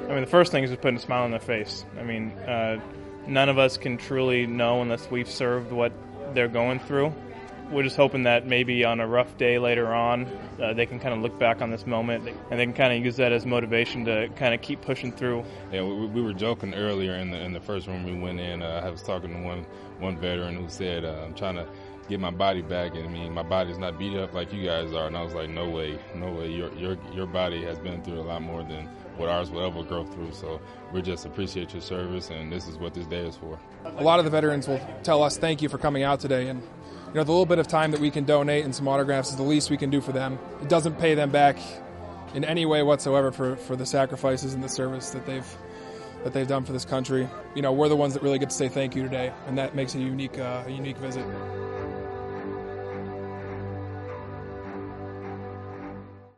I mean, the first thing is just putting a smile on their face. I mean, none of us can truly know unless we've served what they're going through. We're just hoping that maybe on a rough day later on, they can kind of look back on this moment and they can kind of use that as motivation to kind of keep pushing through. Yeah, we were joking earlier in the first room we went in. I was talking to one veteran who said, I'm trying to get my body back, and I mean, my body's not beat up like you guys are. And I was like, no way. Your body has been through a lot more than what ours will ever go through. So we just appreciate your service, and this is what this day is for. A lot of the veterans will tell us thank you for coming out today, and the little bit of time that we can donate and some autographs is the least we can do for them. It doesn't pay them back in any way whatsoever for the sacrifices and the service that they've done for this country. We're the ones that really get to say thank you today, and that makes it a unique visit.